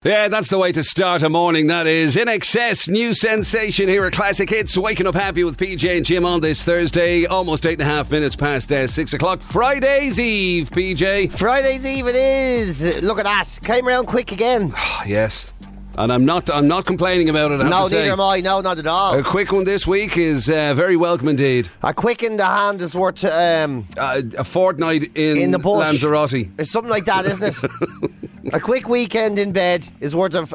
Yeah, that's the way to start a morning, that is. In Excess, new sensation here at Classic Hits. Waking up happy with PJ and Jim on this Thursday. Almost 8.5 minutes past 6 o'clock. Friday's Eve, PJ. Friday's Eve it is. Look at that. Came around quick again. Yes. And I'm not complaining about it, I have No, to say. neither am I. No, not at all. A quick one this week is very welcome indeed. A quick in the hand is worth... A fortnight in the bush. Lanzarote. It's something like that, isn't it? A quick weekend in bed is worth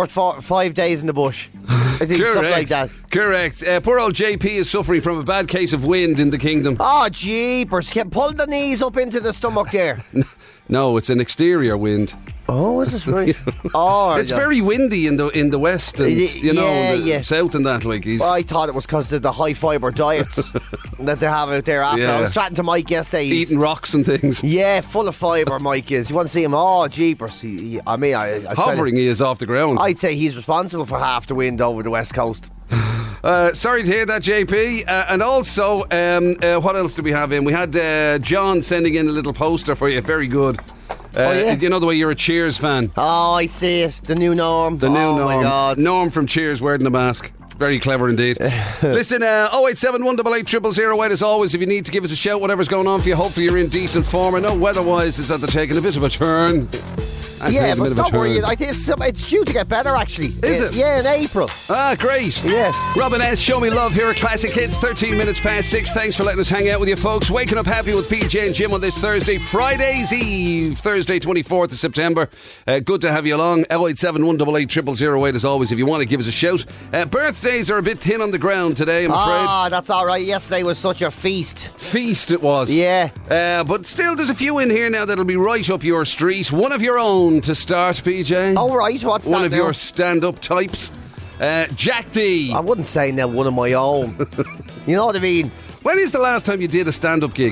5 days in the bush. I think Correct. something like that. Correct. Poor old JP is suffering from a bad case of wind in the kingdom. Oh, jeepers. Pull the knees up into the stomach there. No, it's an exterior wind. Oh, is it right? Oh, It's very windy in the west and yeah. south and that. Well, I thought it was because of the high fibre diets that they have out there after. Yeah. I was chatting to Mike yesterday. Eating rocks and things. Yeah, full of fibre, Mike is. You want to see him? Oh, jeepers. Hovering, he is off the ground. I'd say he's responsible for half the wind over the west coast. Sorry to hear that, JP. And also, what else do we have in? We had John sending in a little poster for you. Very good. Yeah? You know the way you're a Cheers fan? Oh, I see it. The new Norm. The new Norm. Oh, my God. Norm from Cheers wearing a mask. Very clever indeed. Listen, 087 188 008 as always. If you need to give us a shout, whatever's going on for you, hopefully you're in decent form. I know weather-wise it's after taking a bit of a turn. Yeah, but don't worry. I think it's due to get better, actually. Is it? Yeah, in April. Ah, great. Yeah. Robin S., Show Me Love here at Classic Hits, 13 minutes past 6. Thanks for letting us hang out with you, folks. Waking up happy with PJ and Jim on this Thursday, Friday's Eve, Thursday, 24th of September. Good to have you along. 087 188 0008 as always, if you want to give us a shout. Birthdays are a bit thin on the ground today, I'm afraid. Ah, that's all right. Yesterday was such a feast. Feast it was. Yeah. But still, there's a few in here now that'll be right up your street. One of your own to start, PJ. Oh, right. What's One that of now? your stand-up types. Jack D. I wouldn't say now one of my own. You know what I mean? When is the last time you did a stand-up gig?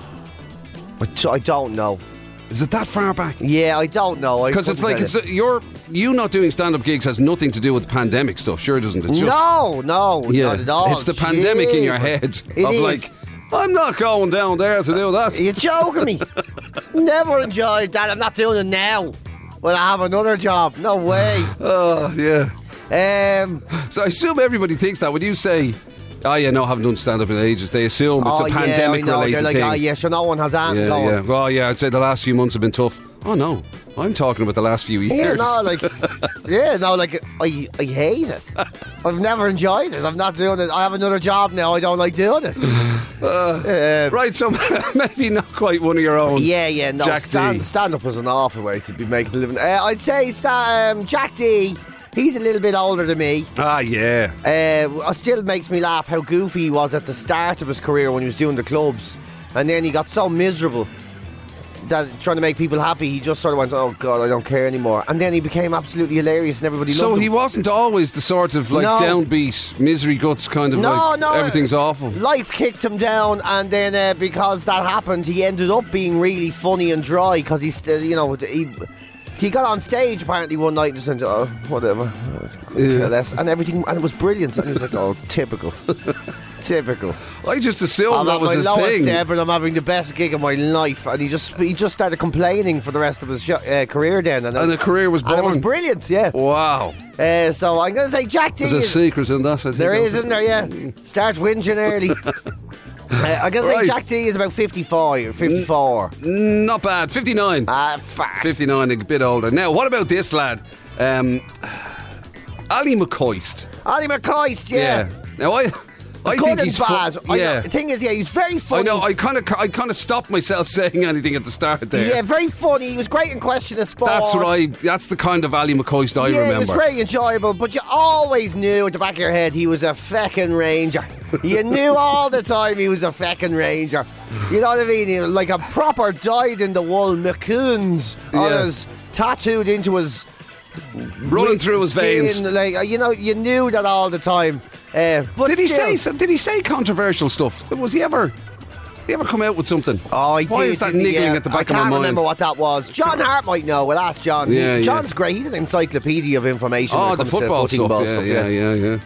I don't know. Is it that far back? Yeah, I don't know. Because it's like you not doing stand-up gigs has nothing to do with pandemic stuff, sure doesn't it? It's just, no, yeah, not at all. it's the pandemic in your head It of is. like, I'm not going down there to do that. You're joking me. Never enjoyed that. I'm not doing it now. Well, I have another job. No way. Oh, yeah. So I assume everybody thinks that when you say, oh yeah, no, I haven't done stand-up in ages, they assume it's a pandemic related They're like, thing. oh yeah, sure, no one has anything going. Yeah. Well, yeah, I'd say the last few months have been tough. Oh no, I'm talking about the last few years. I hate it. I've never enjoyed it. I'm not doing it. I have another job now. I don't like doing it. Right, so maybe not quite one of your own. Yeah, no. Jack D. Stand-up is an awful way to be making a living. I'd say Jack D. He's a little bit older than me. Ah, yeah. It still makes me laugh how goofy he was at the start of his career when he was doing the clubs. And then he got so miserable that trying to make people happy, he just sort of went, oh God, I don't care anymore. And then he became absolutely hilarious and everybody loved him. So he wasn't always the sort of like downbeat, misery guts kind of everything's awful. Life kicked him down, and then because that happened, he ended up being really funny and dry because he's still, he got on stage apparently one night and just said, oh, whatever, and everything, and it was brilliant. And he was like, oh, typical. Typical. I just assumed that was his I'm at my thing. lowest ever, and I'm having the best gig of my life. And he just started complaining for the rest of his career then. And the career was born. And it was brilliant, yeah. Wow. So I'm going to say Jack D. There's a secret in that, I think. There is, isn't there, yeah. Start whinging early. I'm going to say Jack D is about 55 or 54. Not bad. 59. Fuck. 59, a bit older. Now, what about this lad? Ali McCoist. Ali McCoist, yeah. Now, I think he's bad. Yeah. The thing is, he's very funny. I know. I kind of stopped myself saying anything at the start there. Yeah, very funny. He was great in Question of Sport. That's the kind of Ali McCoist I remember. Yeah, he was very enjoyable. But you always knew at the back of your head he was a feckin' ranger. You knew all the time he was a feckin' ranger. You know what I mean? He was like a proper dyed-in-the-wool McCoons on his tattooed into his running through his veins. Like you knew that all the time. But did he say controversial stuff? Was he ever come out with something? Oh, he did. Why is that niggling at the back of my mind? I can't remember what that was. John Hart might know. We'll ask John. Yeah, John's great. He's an encyclopedia of information. Oh, when it the comes to football stuff. Yeah.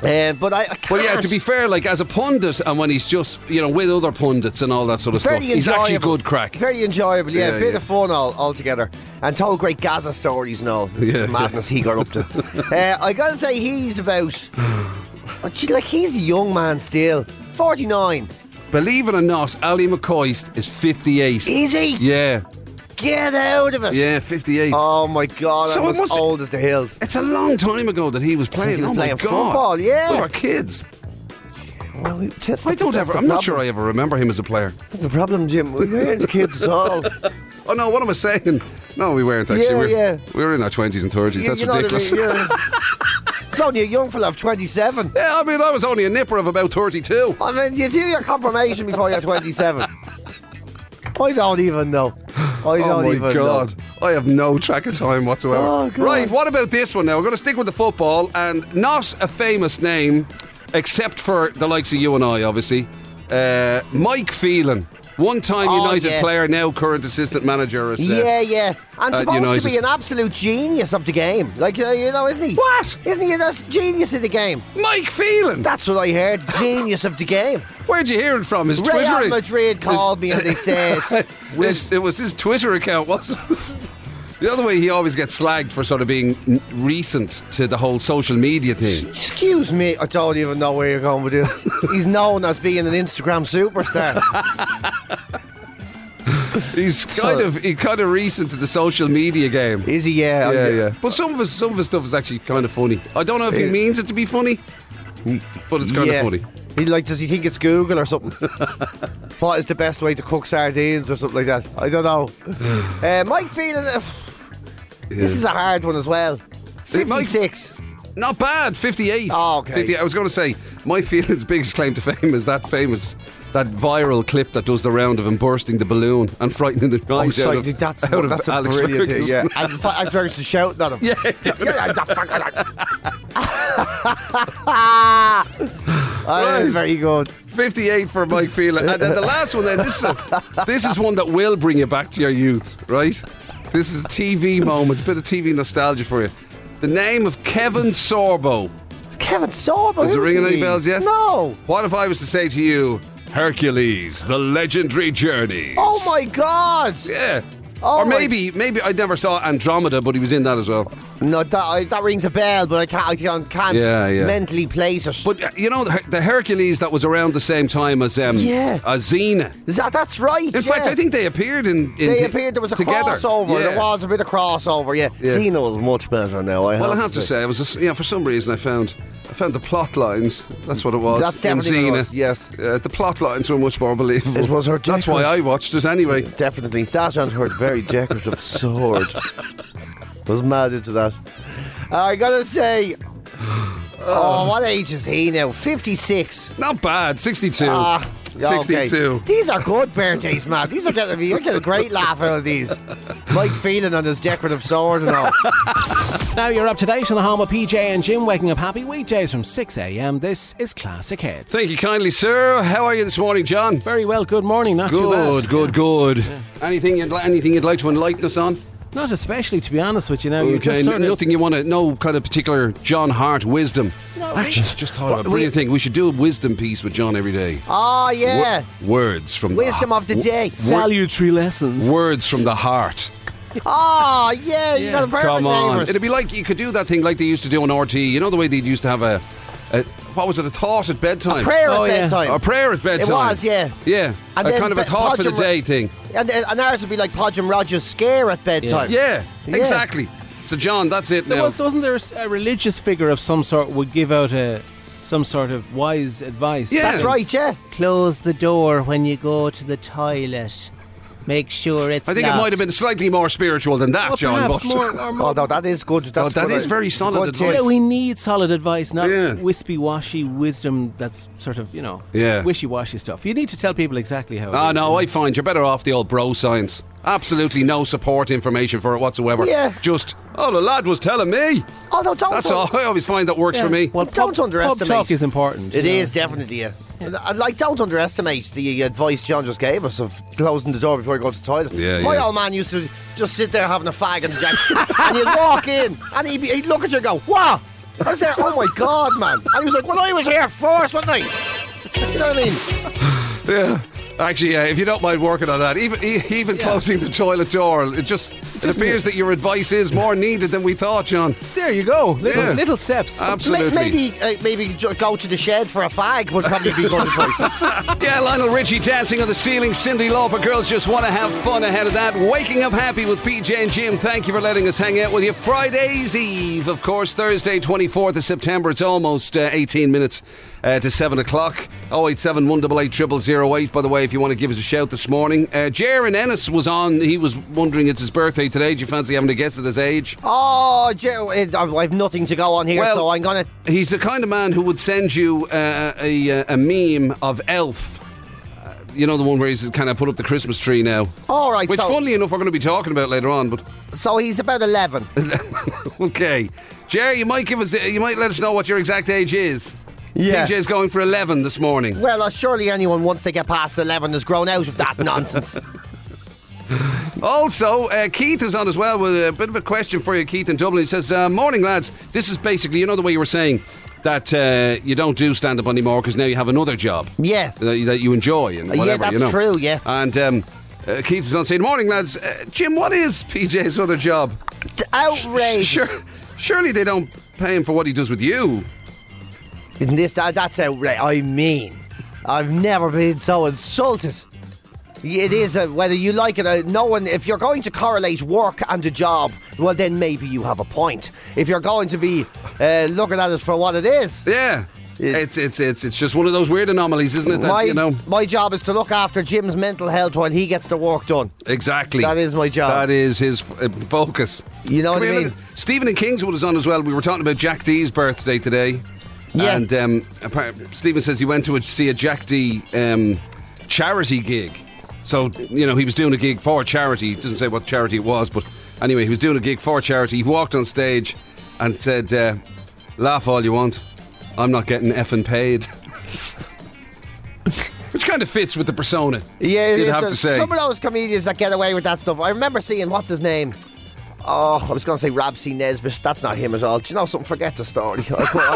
But I can't. Well, yeah, to be fair, like as a pundit, and when he's just, with other pundits and all that sort of stuff, he's actually good crack. Very enjoyable, yeah. Yeah, A bit yeah. of fun altogether. And told great Gaza stories and all. Yeah. Madness he got up to. I gotta say, he's about. He's a young man still. 49. Believe it or not, Ali McCoist is 58. Is he? Yeah. Get out of it. Yeah, 58. Oh my God, So I'm it as must- old as the hills. It's a long time ago that he was playing. Since he was oh playing my God. football, yeah. We were kids. Well, I'm not sure I ever remember him as a player. That's the problem, Jim. We weren't kids at all. Oh no, what am I saying? No, we weren't actually. Yeah, We were in our 20s and 30s. That's You know what I ridiculous. mean, yeah. It's only a young fella of 27. Yeah, I mean, I was only a nipper of about 32. I mean, you do your confirmation before you're 27. I don't even know. I don't Oh my even God. know. I have no track of time whatsoever. Oh, God. Right, what about this one now? We're going to stick with the football and not a famous name, except for the likes of you and I, obviously. Mike Phelan. One-time United yeah. player, now current assistant manager at Yeah. And supposed United. to be an absolute genius of the game. Like, isn't he? What? Isn't he a genius of the game? Mike Phelan. That's what I heard. Genius of the game. Where'd you hear it from? His Twitter. Real Madrid called me and they said... It was his Twitter account, wasn't it? The other way he always gets slagged for sort of being recent to the whole social media thing. Excuse me, I don't even know where you're going with this. He's known as being an Instagram superstar. He's kind of recent to the social media game. Is he? Yeah. Yeah. But some of his stuff is actually kind of funny. I don't know if he means it to be funny, but it's kind of funny. Does he think it's Google or something? What is the best way to cook sardines or something like that? I don't know. Mike Phelan, this is a hard one as well. 56. Not bad, 58. Oh, okay. 58. I was going to say, Mike Phelan's biggest claim to fame is that viral clip that does the round of him bursting the balloon and frightening the guys out of that's out of a Alex brilliant thing. Ferguson. Yeah, and Alex Ferguson shouting at him. Yeah. That is very good. 58 for Mike Phelan. And then the last one then, this is one that will bring you back to your youth, right? This is a TV moment, a bit of TV nostalgia for you. The name of Kevin Sorbo. Kevin Sorbo. Is it ringing any bells yet? No. What if I was to say to you, Hercules, the legendary journey? Oh my God. Yeah. Oh or my- maybe I never saw Andromeda, but he was in that as well. No, that rings a bell, but I can't Yeah. mentally place it. But the Hercules that was around the same time as Xena. That's right. In fact, I think they appeared in they appeared. There was a together. crossover. Yeah. There was a bit of crossover. Yeah, Yeah. Xena was much better now. I Well, I have to say, it was just, for some reason I found the plot lines. That's what it was. That's definitely in what it Xena. was, yes. The plot lines were much more believable. It was her That's why I watched it anyway. Definitely. That and her very decorative sword. Was mad into that. I gotta say, what age is he now? 56. Not bad. 62. Ah, 62. okay. These are good birthdays, man. These are getting me. I get a great laugh out of these. Mike Phelan on his decorative sword and all. Now you're up to date on the home of PJ and Jim, waking up happy weekdays from 6 a.m. This is Classic Hits. Thank you kindly, sir. How are you this morning, John? Very well, good morning, not too bad. Good. Yeah. Anything you'd like to enlighten us on? Not especially, to be honest with you now. You Okay, just sort of, nothing you want to know, kind of particular John Hart wisdom. No, Actually, just thought of a brilliant thing. We should do a wisdom piece with John every day. Oh, yeah. Words from Wisdom of the day. salutary lessons. Words from the heart. Oh, yeah. You got a perfect Come name on. for it. It'd be like you could do that thing like they used to do on RT. You know the way they used to have a what was it, a thought at bedtime? Prayer Oh, at yeah. bedtime. A prayer at bedtime. It was, yeah. Yeah. And a then kind of a thought for the Podgem- day thing. And ours would be like Podgem Rogers' scare at bedtime. Yeah, Yeah. exactly. So, John, that's it now. Wasn't there a religious figure of some sort would give out some sort of wise advice? Yeah. That's right, yeah. Close the door when you go to the toilet. Make sure it's I think it locked. might have been slightly more spiritual than that, Well, John. perhaps But more, or more. Oh, no, that is good. That's that good. is very It's solid good advice. tip. Yeah, we need solid advice, not Yeah. wispy-washy wisdom that's sort of, Yeah. wishy-washy stuff. You need to tell people exactly how it Ah, is. no, I find you're better off the old bro science. Absolutely no support information for it whatsoever. Yeah. Just, the lad was telling me. Oh, no, don't. That's all. I always find that works for me. Well, Don't underestimate. Pub talk is important. It you know. is definitely, yeah. Don't underestimate the advice John just gave us of closing the door before you go to the toilet. Yeah, My yeah. old man used to just sit there having a fag and jack, and you'd walk in, and he'd look at you and go, "What? I was there, oh my God, man. And he was like, well, I was here first, wasn't I? You know what I mean? Yeah. Actually, if you don't mind working on that, even closing the toilet door, it appears that your advice is more needed than we thought, John. There you go. Little steps. Absolutely. Maybe go to the shed for a fag would probably be good advice. Yeah, Lionel Richie dancing on the ceiling. Cyndi Lauper, girls just want to have fun ahead of that. Waking up happy with PJ and Jim. Thank you for letting us hang out with you. Friday's Eve, of course, Thursday, 24th of September. It's almost 18 minutes to 7 o'clock. 087 188 0008. By the way, if you want to give us a shout this morning. Jer in Ennis was on. He was wondering it's his birthday today. Do you fancy having to guess at his age? Oh, Jer, I have nothing to go on here, so I'm going to... He's the kind of man who would send you a meme of Elf. You know, the one where he's kind of put up the Christmas tree now. All right. Which, funnily enough, we're going to be talking about later on. But so he's about 11. Okay. Jerry, you might let us know what your exact age is. Yeah. PJ's going for 11 this morning. Well, surely anyone, once they get past 11, has grown out of that nonsense. Also, Keith is on as well with a bit of a question for you, Keith in Dublin. He says, morning, lads. This is basically, you know the way you were saying that you don't do stand-up anymore because now you have another job. Yeah. That you enjoy and whatever, yeah, that's you know. true, yeah. And Keith was on saying, morning, lads. Jim, what is PJ's other job? Outrageous. Surely they don't pay him for what he does with you. Isn't this that's outrageous? I mean, I've never been so insulted. It is whether you like it. No one. If you're going to correlate work and a job, well, then maybe you have a point. If you're going to be looking at it for what it is, yeah. It's just one of those weird anomalies, isn't it? That, my job is to look after Jim's mental health while he gets the work done. Exactly. That is my job. That is his focus. You know what I mean? Stephen in Kingswood is on as well. We were talking about Jack D's birthday today. Yeah. And Stephen says he went to see a Jack D charity gig. So, you know, he was doing a gig for charity. He doesn't say what charity it was, but anyway, he was doing a gig for charity. He walked on stage and said, laugh all you want. I'm not getting effing paid. Which kind of fits with the persona. Yeah, you'd have to say. Some of those comedians that get away with that stuff. I remember seeing, what's his name? Oh, I was going to say Rabsy Nesbitt. That's not him at all. Do you know something? Forget the story.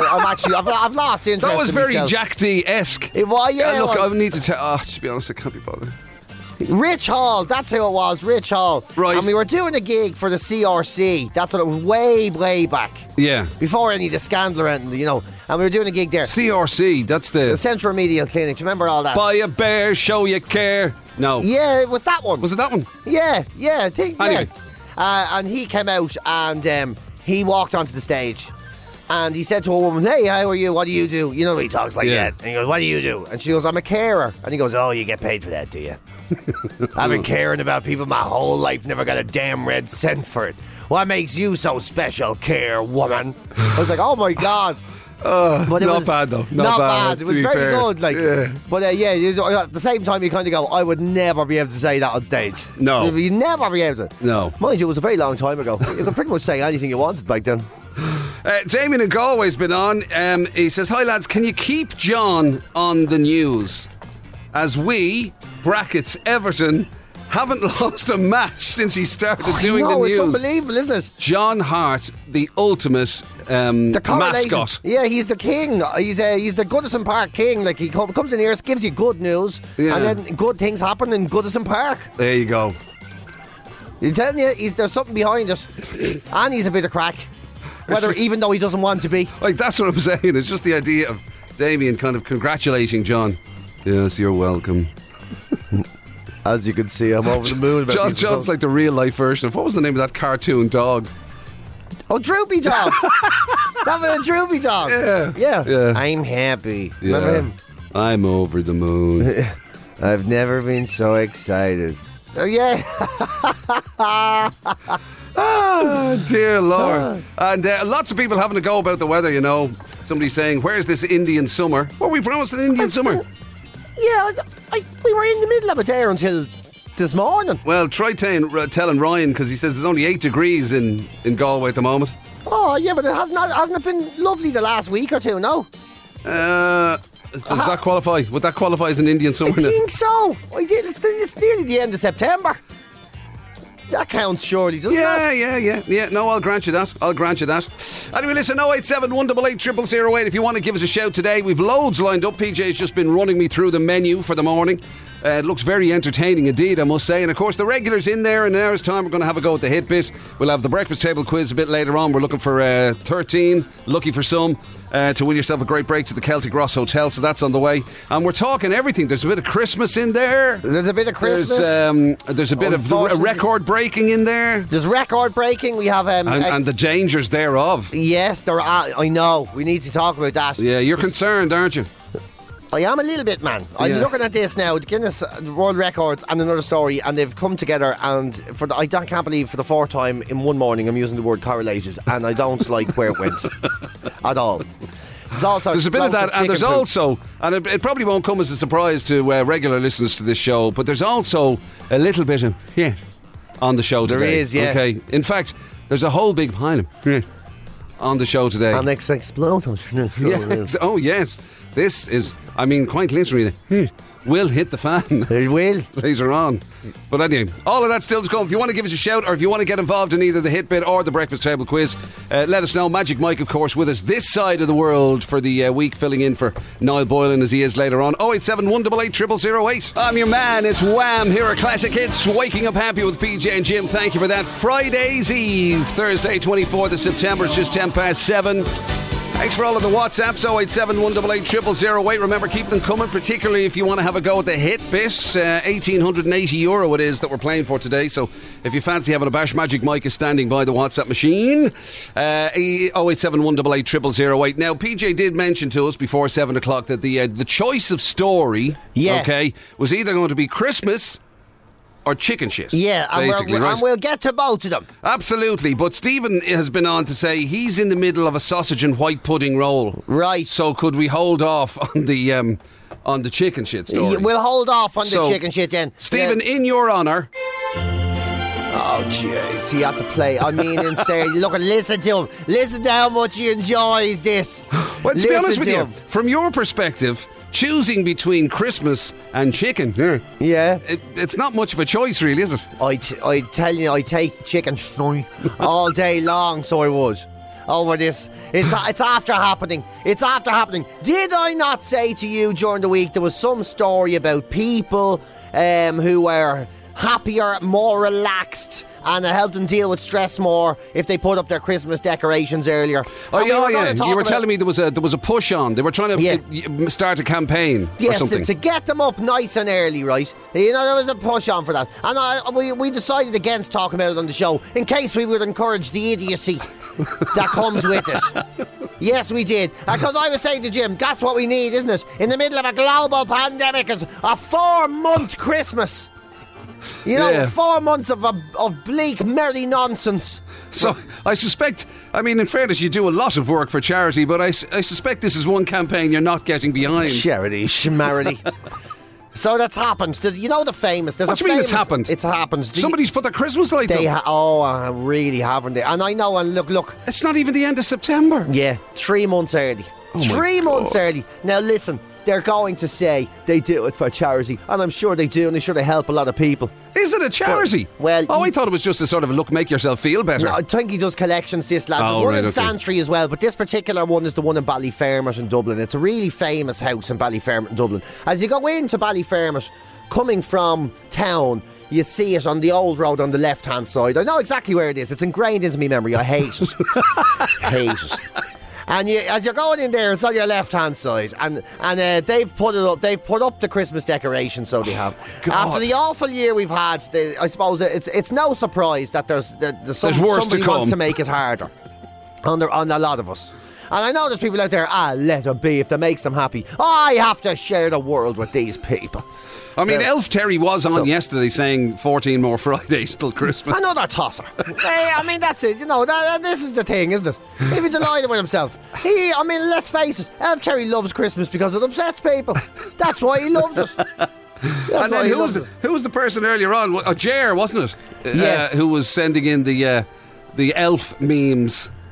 I've lost interest. That was in very myself. Jack D-esque. It was, yeah. Look, I need to tell. To be honest, I can't be bothered. Rich Hall, that's who it was, Rich Hall. Right. And we were doing a gig for the CRC. That's what it was, way back. Yeah. Before any of the scandal or anything, you know. And we were doing a gig there. CRC, that's the Central Remedial Clinic. Do you remember all that? Buy a bear, show you care. No. Yeah, it was that one. Was it that one? Yeah, I think, anyway. And he came out and he walked onto the stage. And he said to a woman, hey, how are you? What do you do? You know, he talks like that. And he goes, what do you do? And she goes, I'm a carer. And he goes, oh, you get paid for that, do you? I've been caring about people my whole life, never got a damn red cent for it. What makes you so special, care woman? I was like, oh my God. But not bad though. Not bad. It was very good. Like, yeah. But at the same time, you kind of go, I would never be able to say that on stage. No. You'd never be able to. No. Mind you, it was a very long time ago. You could pretty much say anything you wanted back then. Damien in Galway's been on. He says, hi lads, can you keep John on the news? As we, brackets Everton, haven't lost a match since he started doing the news. It's unbelievable, isn't it? John Hart, the ultimate mascot. Yeah, he's the king. He's the Goodison Park king. Like, he comes in here, gives you good news, and then good things happen in Goodison Park. There you go. I'm telling you, there's something behind it, and he's a bit of crack. Even though he doesn't want to be. Like, that's what I'm saying. It's just the idea of Damien kind of congratulating John. Yes, you're welcome. As you can see, I'm over the moon about John's like the real life version of, what was the name of that cartoon dog? Oh, Droopy Dog. That was a Droopy Dog. Yeah. I'm happy. Yeah. Remember him? I'm over the moon. I've never been so excited. Oh, yeah. Ah, dear Lord. And lots of people having a go about the weather, you know. Somebody saying, where's this Indian summer? What we promised an Indian summer? Yeah, we were in the middle of it there until this morning. Well, try telling Ryan, because he says it's only 8 degrees in Galway at the moment. Oh, yeah, but hasn't it been lovely the last week or two, no? Does that qualify? Would that qualify as an Indian summer? I think so. It's nearly the end of September. That counts surely, doesn't it? Yeah. No, I'll grant you that. Anyway, listen, 087 188 0008 if you want to give us a shout today. We've loads lined up. PJ's just been running me through the menu for the morning. It looks very entertaining indeed, I must say. And of course, the regulars in there in an hour's time. We're going to have a go at the hit bit. We'll have the breakfast table quiz a bit later on. We're looking for 13, lucky for some, to win yourself a great break to the Celtic Ross Hotel. So that's on the way. And we're talking everything. There's a bit of Christmas in there. There's a bit of Christmas. There's a bit of record breaking in there. There's record breaking. We have and the dangers thereof. Yes, there are. I know. We need to talk about that. Yeah, you're concerned, aren't you? I am a little bit, man. I'm looking at this now, the Guinness World Records and another story, and they've come together, and I can't believe for the fourth time in one morning I'm using the word correlated, and I don't like where it went at all. There's a bit of that, and there's also, and it probably won't come as a surprise to regular listeners to this show, but there's also a little bit of on the show today. There is, yeah. Okay. In fact, there's a whole big pile of on the show today. And it's explosive. Yes. Oh, yes. This is, I mean, quite literally, will hit the fan. It will. Later on. But anyway, all of that still to come. If you want to give us a shout, or if you want to get involved in either the hit bit or the breakfast table quiz, let us know. Magic Mike, of course, with us this side of the world for the week, filling in for Niall Boylan as he is later on. 087 188 0008. I'm your man, it's Wham! Here are Classic Hits. Waking up happy with PJ and Jim. Thank you for that. Friday's Eve, Thursday 24th of September. It's just 7:10. Thanks for all of the WhatsApps, 087 188 0008. Remember, keep them coming, particularly if you want to have a go at the hit bit. €1,880 it is that we're playing for today. So if you fancy having a bash, Magic Mike is standing by the WhatsApp machine. 087 188 0008. Now, PJ did mention to us before 7 o'clock that the choice of story was either going to be Christmas or chicken shit. Yeah, and we'll get to both of them. Absolutely, but Stephen has been on to say he's in the middle of a sausage and white pudding roll. Right. So could we hold off on the chicken shit story? We'll hold off on the chicken shit then. Stephen, in your honour. Oh, jeez, he had to play. I mean, instead, listen to him. Listen to how much he enjoys this. Well, to be honest with you, from your perspective, choosing between Christmas and chicken, it's not much of a choice, really, is it? I tell you, I take chicken all day long, so I would. Over this. It's after happening. It's after happening. Did I not say to you during the week there was some story about people who were happier, more relaxed, and it helped them deal with stress more if they put up their Christmas decorations earlier. Oh, yeah. You were telling me there was a push on. They were trying to start a campaign or something. Yes, to get them up nice and early, right? You know, there was a push on for that. And we decided against talking about it on the show in case we would encourage the idiocy that comes with it. Yes, we did. Because I was saying to Jim, that's what we need, isn't it? In the middle of a global pandemic, is a 4-month Christmas. You know, 4 months of bleak, merry nonsense. So, I suspect, I mean, in fairness, you do a lot of work for charity, but I suspect this is one campaign you're not getting behind. Charity, schmarity. So that's happened. You know the famous... What do you mean it's happened? It's happened. Somebody's put their Christmas lights up. Really haven't they? And I know, and look... It's not even the end of September. Yeah, 3 months early. 3 months early. Now listen... They're going to say they do it for charity, and I'm sure they do, and they sure they help a lot of people. Is it a charity? I thought it was just a sort of a look, make yourself feel better. No, I think he does collections, this lad. There's one in Santry as well, but this particular one is the one in Ballyfermot in Dublin. It's a really famous house in Ballyfermot in Dublin. As you go into Ballyfermot, coming from town, you see it on the old road on the left-hand side. I know exactly where it is. It's ingrained into my memory. I hate it. Hate it. And as you're going in there, it's on your left-hand side, and they've put it up. They've put up the Christmas decorations, so they have. After the awful year we've had, I suppose it's no surprise that there's somebody wants to make it harder on a lot of us. And I know there's people out there, let them be if that makes them happy. I have to share the world with these people. I mean, Elf Terry was on yesterday saying 14 more Fridays till Christmas. Another tosser. I mean, that's it. You know, this is the thing, isn't it? If he's delighted with himself. Let's face it, Elf Terry loves Christmas because it upsets people. That's why he loves it. And then who was the person earlier on? Jer, wasn't it? Who was sending in the elf memes.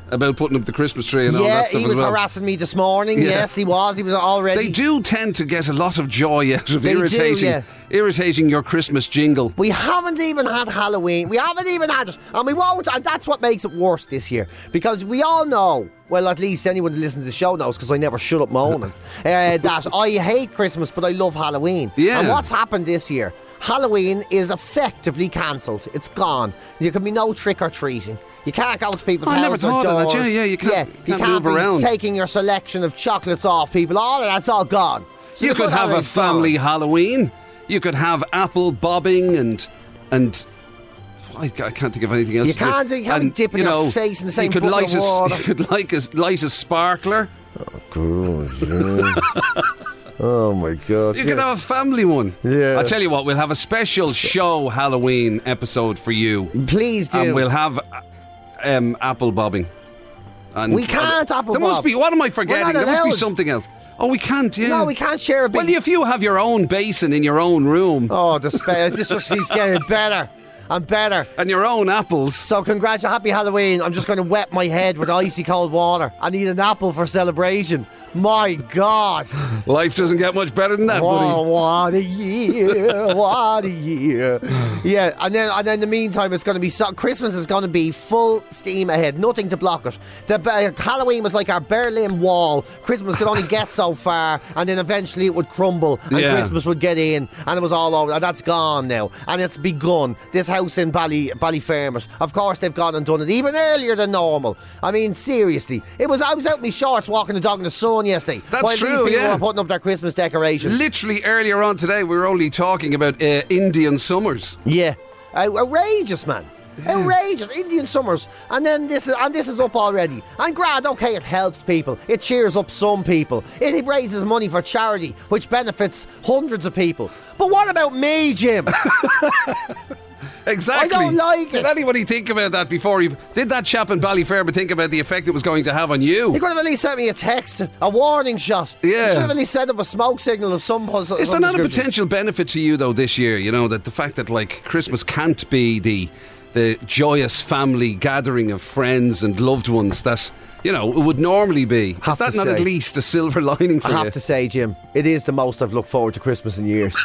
about putting up the Christmas tree and all Yeah, that stuff he was as well. harassing me this morning. Yeah. Yes, he was. He was already. They do tend to get a lot of joy out of They do, irritating your Christmas jingle. We haven't even had Halloween. We haven't even had it. And we won't. And that's what makes it worse this year. Because we all know, well, at least anyone that listens to the show knows, because I never shut up moaning, that I hate Christmas, but I love Halloween. Yeah. And what's happened this year? Halloween is effectively cancelled. It's gone. There can be no trick-or-treating. You can't go to people's I never houses or thought of that. doors. Yeah, you can't you move be around. taking your selection of chocolates off people. All of that's all gone. So You the could good have a Halloween's family gone. Halloween. You could have apple bobbing and I can't think of anything else. You to do. can't be And, dipping you your know, face in the same you could bucket of water. You could light a sparkler. Oh my God. You could have a family one. Yeah. I'll tell you what, we'll have a special show Halloween episode for you. Please do. And we'll have apple bobbing. And We can't apple There must bob. be, what am I We're forgetting? not There must be allowed. something else. Oh, we can't, yeah. No, we can't share a big... Well, if you have your own basin in your own room Oh, this just keeps getting better and better. and your own apples, So happy Halloween. I'm just going to wet my head with icy cold water. I need an apple for celebration. My God. life doesn't get much better than that, Oh, buddy. what a year. What a year. Yeah, and then in the meantime, it's going to be... Christmas is going to be full steam ahead. Nothing to block it. Halloween was like our Berlin Wall. Christmas could only get so far, and then eventually it would crumble, and Yeah. Christmas would get in, and it was all over. And that's gone now. And it's begun. This house in Ballyfermot. Of course, they've gone and done it even earlier than normal. I mean, seriously. I was out in my shorts walking the dog in the sun yesterday. That's while true, these people yeah. were putting up their Christmas decorations. Literally earlier on today, we were only talking about Indian summers. Yeah. Outrageous, man. Outrageous. Indian summers. And then this is up already. And grand, okay, it helps people. It cheers up some people. It raises money for charity, which benefits hundreds of people. But what about me, Jim? Exactly. I don't like Did it. anybody think about that before? Did that chap in Ballyfermot think about the effect it was going to have on you? He could have at least sent me a text, a warning shot. Yeah. He should have at least set up a smoke signal of some... Is there not a potential benefit to you, though, this year? You know, that the fact that, like, Christmas can't be the joyous family gathering of friends and loved ones that, you know, it would normally be. Is Have that to not say. at least a silver lining for I you? have to say, Jim, it is the most I've looked forward to Christmas in years.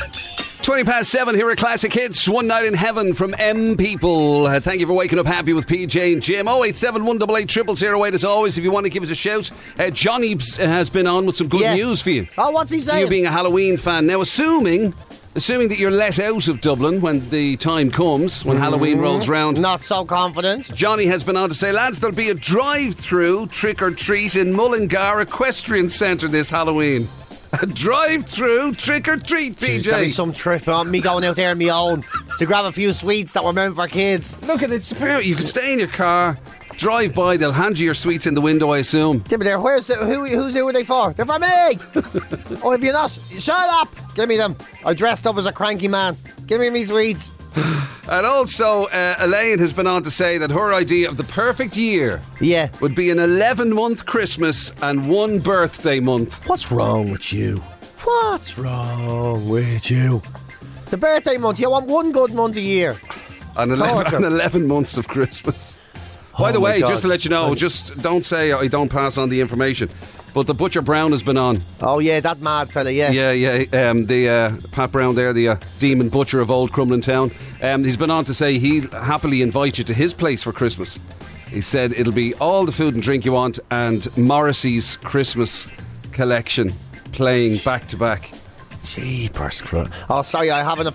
7:20 here at Classic Hits. One Night in Heaven from M People. Thank you for waking up happy with PJ and Jim. 087 188 0008 as always if you want to give us a shout. Johnny has been on with some good Yeah. news for you. Oh, what's he saying? You being a Halloween fan. Now, assuming that you're let out of Dublin when the time comes, when Halloween rolls round, Not so confident. Johnny has been on to say, lads, there'll be a drive-through trick-or-treat in Mullingar Equestrian Centre this Halloween. A drive-through trick-or-treat, There'll be PJ. some trip on me going out there on my own to grab a few sweets that were meant for kids. Look at it. Apparently you can stay in your car, drive by, they'll hand you your sweets in the window, I assume. Give me there. Who are they for? They're for me. Oh, if you're not, shut up. Give me them. I dressed up as a cranky man. Give me sweets. And also, Elaine has been on to say that her idea of the perfect year Yeah. would be an 11-month Christmas and one birthday month. What's wrong with you? What's wrong with you? The birthday month. You want one good month a year. And Torture. 11 months of Christmas. By the my way, God. just to let you know, just don't say I don't pass on the information, but the Butcher Brown has been on. Oh yeah, that mad fella. Yeah. The Pat Brown there, the demon butcher of Old Crumlin Town. He's been on to say he'll happily invite you to his place for Christmas. He said it'll be all the food and drink you want and Morrissey's Christmas collection playing back to back. Jeepers Christ. Oh, sorry, I haven't.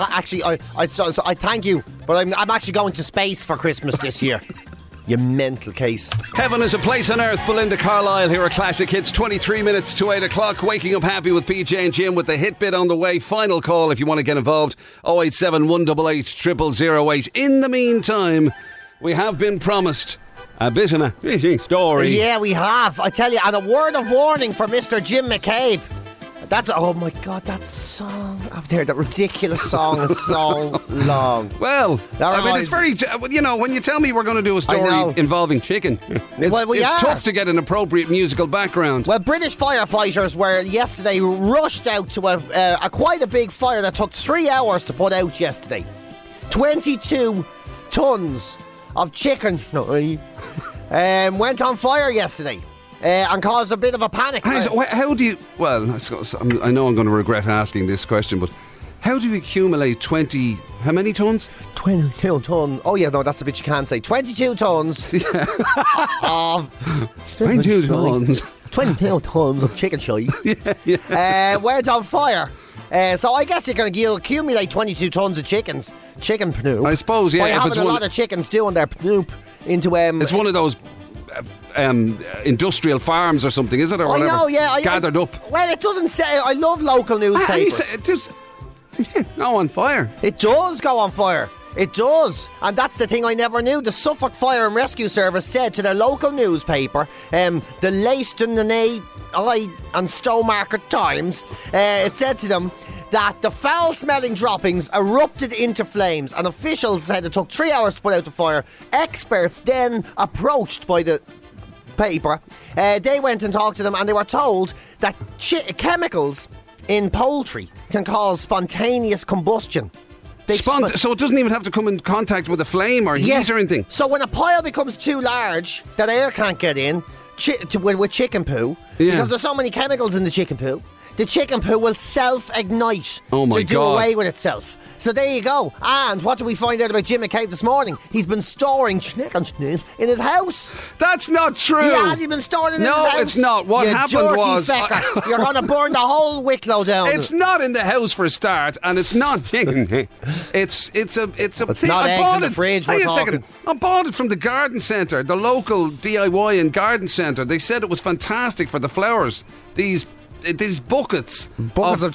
I thank you, but I'm actually going to space for Christmas this year. You mental case. Heaven is a place on earth. Belinda Carlisle here at Classic Hits. 23 minutes to 8 o'clock. Waking up happy with PJ and Jim with the hit bit on the way. Final call if you want to get involved. 087 188 0008. In the meantime, we have been promised a bit of a fishing story. Yeah, we have. I tell you, and a word of warning for Mr. Jim McCabe. Oh my God, that song up there, that ridiculous song is so long. Well, That I mean, it's reminds- very, you know, when you tell me we're going to do a I know. story involving chicken, it's, Well, we it's are. tough to get an appropriate musical background. Well, British firefighters were yesterday rushed out to a quite a big fire that took 3 hours to put out yesterday. 22 tons of chicken went on fire yesterday and caused a bit of a panic. How do you... Well, I know I'm going to regret asking this question, but how do you accumulate 20... How many tons? 22 tons. Oh, yeah, no, that's a bit you can't say. 22 tons. Of 22 tons. 22 tons of chicken shite. Went on fire. So I guess you'll accumulate 22 tons of chicken pnoop. I suppose, yeah. By having a lot of chickens doing their pnoop into... it's one of those... industrial farms or something, is it? Or whatever? I know, yeah. Gathered up. Well, it doesn't say... I love local newspapers. Go on fire. It does go on fire. It does. And that's the thing I never knew. The Suffolk Fire and Rescue Service said to their local newspaper, the Leiston and Stowmarket Times, it said to them that the foul-smelling droppings erupted into flames, and officials said it took 3 hours to put out the fire. Experts then approached by the paper. They went and talked to them, and they were told that chemicals in poultry can cause spontaneous combustion. So it doesn't even have to come in contact with a flame or heat or anything? So when a pile becomes too large that air can't get in, with chicken poo, because there's so many chemicals in the chicken poo, the chicken poo will self-ignite to do away with itself. So there you go. And what do we find out about Jim McCabe this morning? He's been storing chicken in his house. That's not true. He has been storing it in his house. No, it's not. What happened was... You're going to burn the whole Wicklow down. It's not in the house for a start, and it's not chicken. It's not eggs in the fridge. Hang a second. I bought it from the garden centre, the local DIY and garden centre. They said it was fantastic for the flowers. These buckets of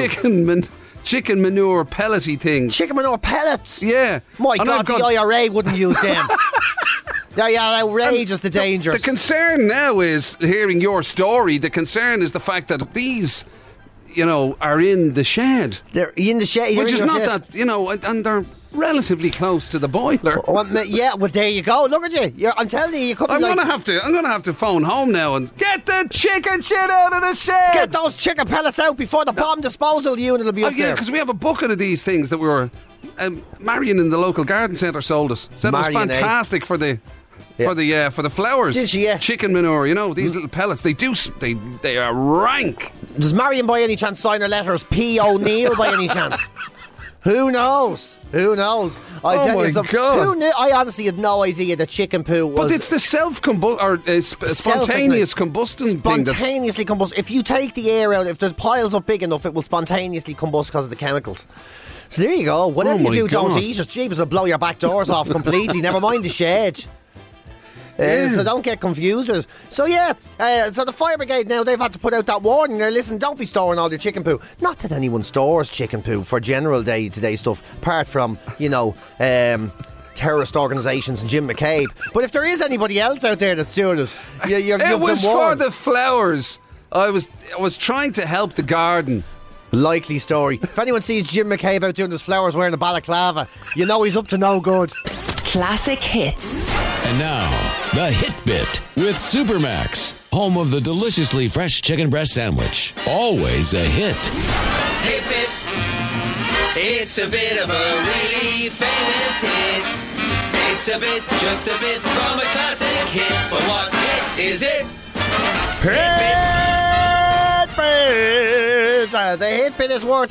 chicken manure pellety things. Chicken manure pellets? Yeah. My God, the IRA wouldn't use them. They're outrageous, the dangers. The concern now is, hearing your story, the concern is the fact that these, are in the shed. They're in the shed. Which is not that, and they're relatively close to the boiler. Well, there you go. Look at you. I'm telling you, I'm going to have to phone home now and get the chicken shit out of the shed. Get those chicken pellets out before the bomb disposal unit will be up there. Because we have a bucket of these things that we were... Marion in the local garden centre sold us. Said Marion, it was fantastic for the flowers. Did she? Yeah. Chicken manure, these little pellets. They are rank. Does Marion by any chance sign her letters P. O'Neill by any chance? Who knows? I tell you something. God. I honestly had no idea that chicken poo was... But it's the spontaneous combustion thing. Spontaneously combust. If you take the air out, if the pile's up big enough, it will spontaneously combust because of the chemicals. So there you go. Whatever you do, don't eat it. Jeebus will blow your back doors off completely. Never mind the shed. So don't get confused with it. So so the fire brigade now, they've had to put out that warning. Now listen, don't be storing all your chicken poo. Not that anyone stores chicken poo for general day-to-day stuff, apart from, terrorist organisations and Jim McCabe. But if there is anybody else out there that's doing it, it was for the flowers. I was trying to help the garden. Likely story. If anyone sees Jim McCabe out doing his flowers wearing a balaclava, he's up to no good. Classic hits. And now, the Hit Bit with Supermax, home of the deliciously fresh chicken breast sandwich. Always a hit. Hit Bit. It's a bit of a really famous hit. It's a bit, just a bit from a classic hit. But what hit is it? Hit Bit. The Hit Bit is worth a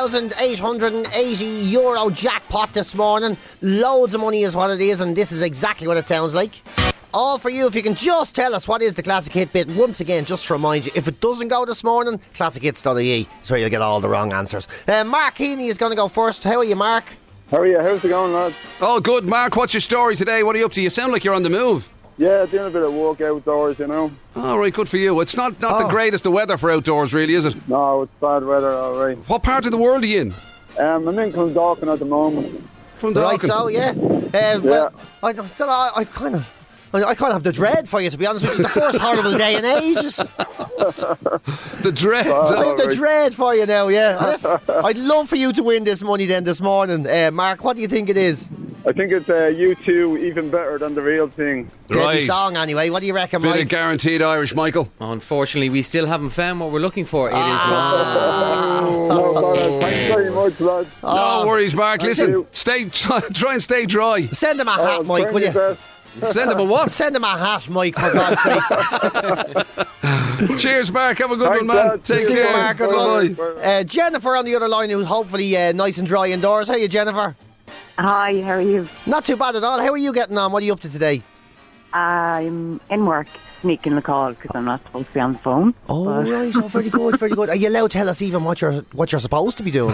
€1,880 jackpot this morning. Loads of money is what it is, and this is exactly what it sounds like. All for you if you can just tell us what is the Classic Hit Bit. Once again, just to remind you, if it doesn't go this morning, classichits.ie, so you'll get all the wrong answers. Mark Heaney is going to go first. How are you, Mark? How are you? How's it going, lads? Oh, good, Mark. What's your story today? What are you up to? You sound like you're on the move. Yeah, doing a bit of work outdoors, All right, good for you. It's not the greatest of weather for outdoors, really, is it? No, it's bad weather, all right. What part of the world are you in? I'm in Clondalkin at the moment. Right, so, yeah. Well, I kind of have the dread for you, to be honest with you. It's the first horrible day in ages. The dread. I have the dread for you now, yeah. I'd love for you to win this money then this morning. Mark, what do you think it is? I think it's U2, Even Better Than the Real Thing. Deadly song anyway. What do you reckon, Mike? Bit of guaranteed Irish, Michael. Unfortunately, we still haven't found what we're looking for. It is wrong. Thanks very much, lads. No worries, Mark. Listen, try and stay dry. Send him a hat, Mike, will you? Send him a what? Send him a hat, Mike, for God's sake. Cheers, Mark. Have a good Thanks, one, man. Dad. Take See you, care. Mark. Good Bye-bye. luck. Jennifer on the other line, who's hopefully nice and dry indoors. How are you, Jennifer? Hi, how are you? Not too bad at all. How are you getting on? What are you up to today? I'm in work, sneaking the call because I'm not supposed to be on the phone. Oh, right. Oh, very good, very good. Are you allowed to tell us even what you're supposed to be doing?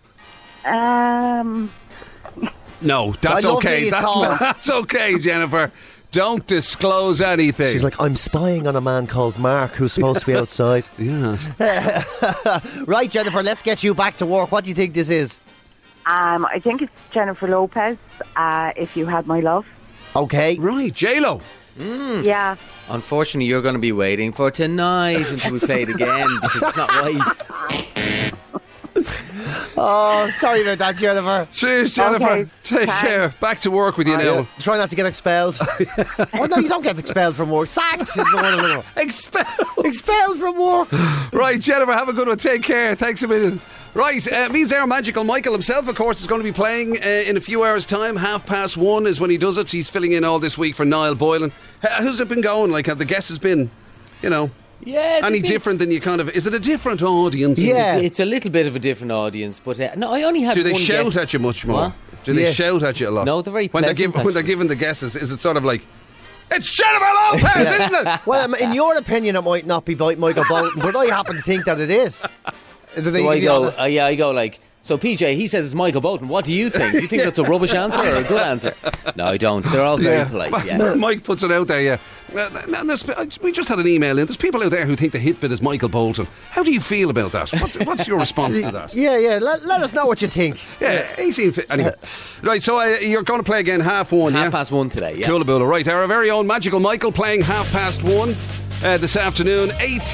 No, that's I love okay. these calls. That's okay, Jennifer. Don't disclose anything. She's like, I'm spying on a man called Mark who's supposed to be outside. Yes. Right, Jennifer, let's get you back to work. What do you think this is? I think it's Jennifer Lopez, If You Had My Love. Okay. Right, J-Lo. Yeah. Unfortunately, you're going to be waiting for tonight until we play it again because it's not right. Oh, sorry about that, Jennifer. Cheers, Jennifer. Okay, Take thanks. care. Back to work with you now. Try not to get expelled. Oh, no, you don't get expelled from work. Sacked is the one I'm looking for. Expelled from work. Right, Jennifer, have a good one. Take care. Thanks a million. Right, means our magical Michael himself, of course, is going to be playing in a few hours' time. 1:30 is when he does it. He's filling in all this week for Niall Boylan. How's it been going? Like, have the guests been, Yeah. any different than you kind of... Is it a different audience? Yeah. It's a little bit of a different audience, but no, I only had Do they one shout guest. at you much more? What? Do they Yeah. shout at you a lot? No, they're very when they're, pleasant, when they're actually. giving the guesses, is it sort of like, it's Jennifer Lopez, isn't it? Well, in your opinion, it might not be Michael Bolton, but I happen to think that it is. Do they So I give you go, all I go like, so PJ, he says it's Michael Bolton. What do you think? Do you think that's a rubbish answer or a good answer? No, I don't. They're all very polite, yeah. Mike puts it out there, yeah. We just had an email in. There's people out there who think the hit bit is Michael Bolton. How do you feel about that? What's your response to that? Yeah. Let us know what you think. Yeah, 18. Anyway. Right, so you're going to play again 1:30, yeah? 1:30 today, yeah. Coolaboola. Right, our very own magical Michael playing 1:30 this afternoon.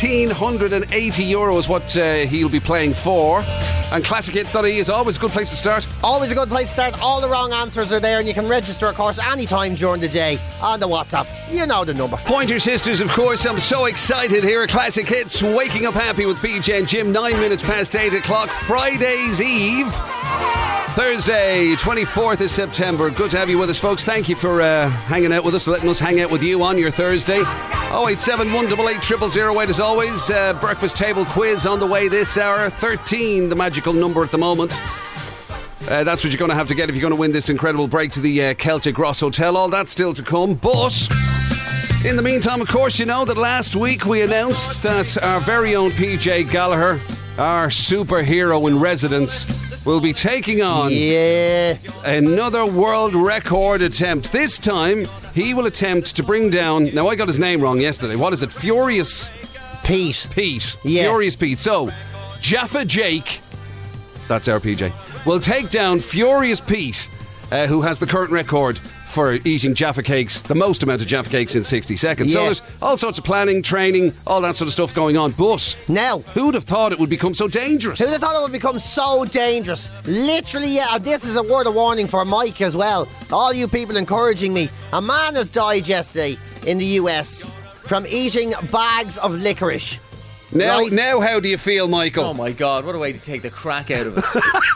€1,880 is what he'll be playing for. And ClassicHits.ie is always a good place to start. Always a good place to start. All the wrong answers are there, and you can register, of course, anytime during the day on the WhatsApp. You know the number. Pointer Sisters, of course. I'm so excited here at Classic Hits. Waking up happy with PJ and Jim. 9 minutes past 8 o'clock. Friday's Eve. Thursday, 24th of September. Good to have you with us, folks. Thank you for hanging out with us, letting us hang out with you on your Thursday. 087 188 008 as always. Breakfast table quiz on the way this hour. 13, the magical number at the moment. That's what you're going to have to get if you're going to win this incredible break to the Celtic Ross Hotel. All that's still to come. But in the meantime, of course, you know that last week we announced that our very own PJ Gallagher, our superhero in residence, will be taking on another world record attempt. This time, he will attempt to bring down... Now, I got his name wrong yesterday. What is it? Furious Pete. Yeah. Furious Pete. So, Jaffa Jake, that's our PJ, will take down Furious Pete, who has the current record for eating Jaffa cakes, the most amount of Jaffa cakes in 60 seconds. So there's all sorts of planning, training, all that sort of stuff going on. But now, who'd have thought it would become so dangerous? Who'd have thought it would become so dangerous? Literally, yeah. This is a word of warning for Mike as well. All you people encouraging me. A man has died yesterday in the US from eating bags of licorice. Now, how do you feel, Michael? Oh my God, what a way to take the crack out of it.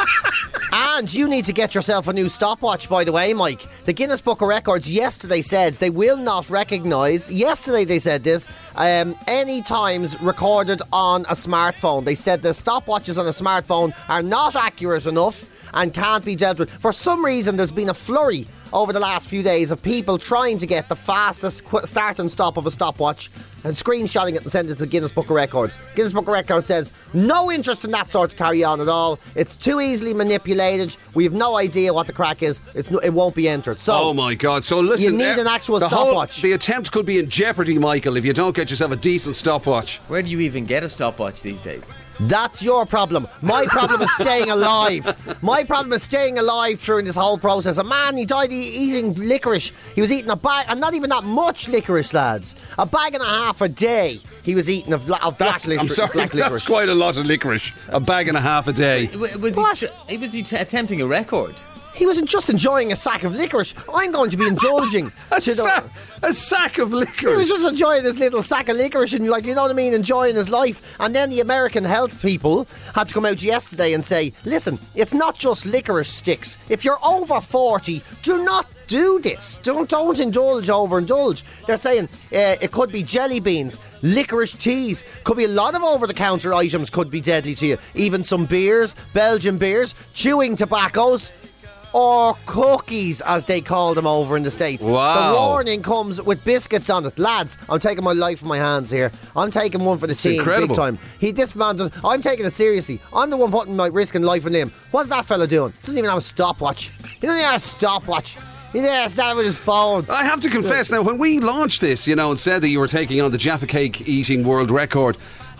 And you need to get yourself a new stopwatch, by the way, Mike. The Guinness Book of Records yesterday said they will not recognise, yesterday they said this, any times recorded on a smartphone. They said the stopwatches on a smartphone are not accurate enough and can't be dealt with. For some reason, there's been a flurry over the last few days of people trying to get the fastest start and stop of a stopwatch and screenshotting it and sending it to the Guinness Book of Records. Guinness Book of Records says no interest in that sort of carry on at all. It's too easily manipulated. We have no idea what the crack is. It won't be entered. So, oh my God! So listen, you need an actual stopwatch. The attempt could be in jeopardy, Michael, if you don't get yourself a decent stopwatch. Where do you even get a stopwatch these days? That's your problem. My problem is staying alive. My problem is staying alive during this whole process. A man, he died eating licorice. He was eating a bag, and not even that much licorice, lads. A bag and a half a day he was eating of black licorice. I'm sorry, black licorice. that's quite a lot of licorice. A bag and a half a day. Was he attempting a record? He wasn't just enjoying a sack of licorice. I'm going to be indulging. A sack of licorice. He was just enjoying this little sack of licorice and, like, you know what I mean, enjoying his life. And then the American health people had to come out yesterday and say, listen, it's not just licorice sticks. If you're over 40, do not do this. Don't overindulge. They're saying it could be jelly beans, licorice teas, could be a lot of over-the-counter items could be deadly to you. Even some beers, Belgian beers, chewing tobaccos, or cookies, as they call them over in the States. Wow. The warning comes with biscuits on it. Lads, I'm taking my life in my hands here. I'm taking one for the team, incredible. big time. I'm taking it seriously. I'm the one putting my risk in life and limb. What's that fella doing? Doesn't even have a stopwatch. He doesn't even have a stopwatch. He doesn't have with his phone. I have to confess now, when we launched this, and said that you were taking on the Jaffa Cake eating world record,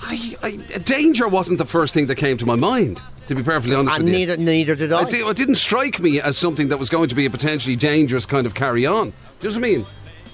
danger wasn't the first thing that came to my mind, to be perfectly honest with you. Neither did I. It didn't strike me as something that was going to be a potentially dangerous kind of carry-on. Do you know what I mean?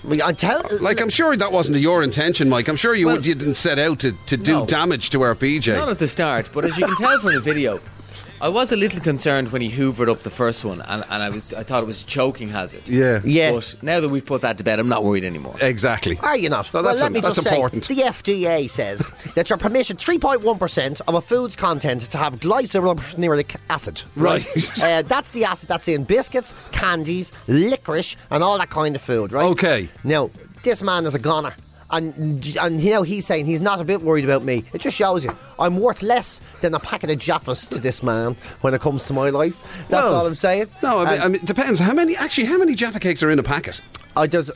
I'm sure that wasn't your intention, Mike. I'm sure you didn't set out to do damage to our PJ. Not at the start, but as you can tell from the video, I was a little concerned when he hoovered up the first one, and I thought it was a choking hazard. Yeah. But now that we've put that to bed, I'm not worried anymore. Exactly. Are you not? So well, let me that's just important. say, the FDA says that you're permitted 3.1% of a food's content to have glycerolic acid. Right. That's the acid that's in biscuits, candies, licorice, and all that kind of food, right? Okay. Now, this man is a goner. And he's saying he's not a bit worried about me. It just shows you I'm worth less than a packet of Jaffas to this man when it comes to my life. That's all I'm saying. No, I mean, it depends. How many Jaffa Cakes are in a packet? That's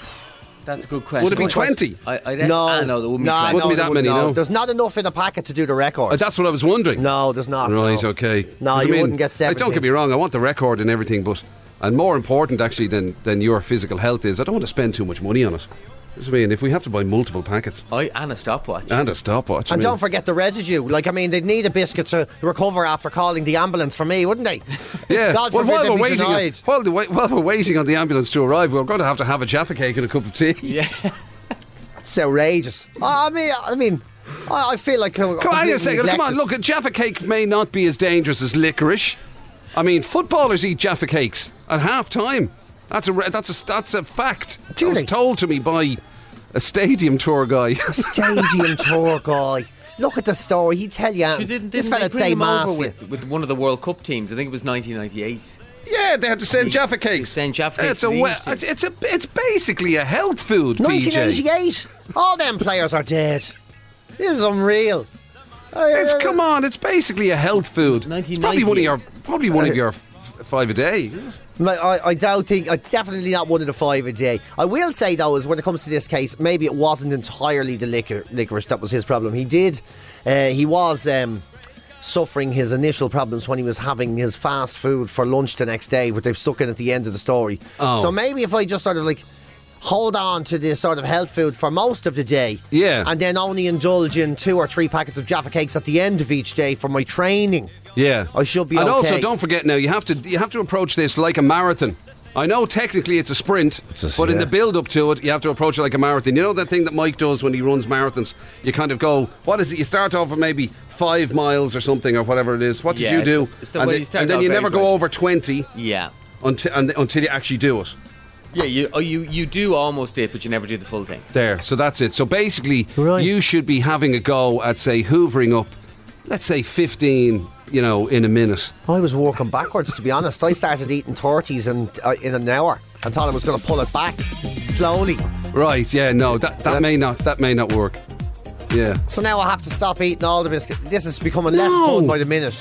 a good question. Would it be 20? No, there wouldn't be 20. Wouldn't be that many, no. There's not enough in a packet to do the record. That's what I was wondering. No, there's not. Right, okay. No, you wouldn't get 17. Don't get me wrong, I want the record and everything, and more important actually than your physical health is, I don't want to spend too much money on it. I mean, if we have to buy multiple packets. And a stopwatch. And a stopwatch. And don't forget the residue. They'd need a biscuit to recover after calling the ambulance for me, wouldn't they? Yeah. God forbid they'd be denied. While we're waiting on the ambulance to arrive, we're going to have a Jaffa Cake and a cup of tea. Yeah. It's outrageous. I mean, I feel like... Come on, look, a Jaffa Cake may not be as dangerous as licorice. I mean, footballers eat Jaffa Cakes at half-time. That's a fact. It was told to me by a stadium tour guy. A stadium tour guy. Look at the story. He'd tell you. This fella'd say mass with one of the World Cup teams. I think it was 1998. Yeah, they had to send Jaffa Cakes. It's basically a health food. 1988. All them players are dead. This is unreal. Come on, it's basically a health food. It's probably one of your 5 a day. I don't think it's definitely not one of the 5 a day. I will say though, is when it comes to this case, maybe it wasn't entirely the licorice that was his problem. He was suffering his initial problems when he was having his fast food for lunch the next day, but they've stuck in at the end of the story. So maybe if I just sort of hold on to this sort of health food for most of the day, and then only indulge in 2 or 3 packets of Jaffa Cakes at the end of each day for my training. Yeah, I should be and okay. also, don't forget now, you have to approach this like a marathon. I know technically it's a sprint, but in the build-up to it, you have to approach it like a marathon. You know that thing that Mike does when he runs marathons? You kind of go, what is it? You start off with maybe 5 miles or something, or whatever it is. What did you do? And then you never go over 20. Yeah. Until you actually do it. Yeah, you do almost it, but you never do the full thing. There, so that's it. So basically, you should be having a go at, say, hoovering up, let's say 15, in a minute. I was walking backwards, to be honest. I started eating 30s in an hour and thought I was going to pull it back slowly. Right, yeah, no, that may not work. Yeah. So now I have to stop eating all the biscuits. This is becoming less fun by the minute.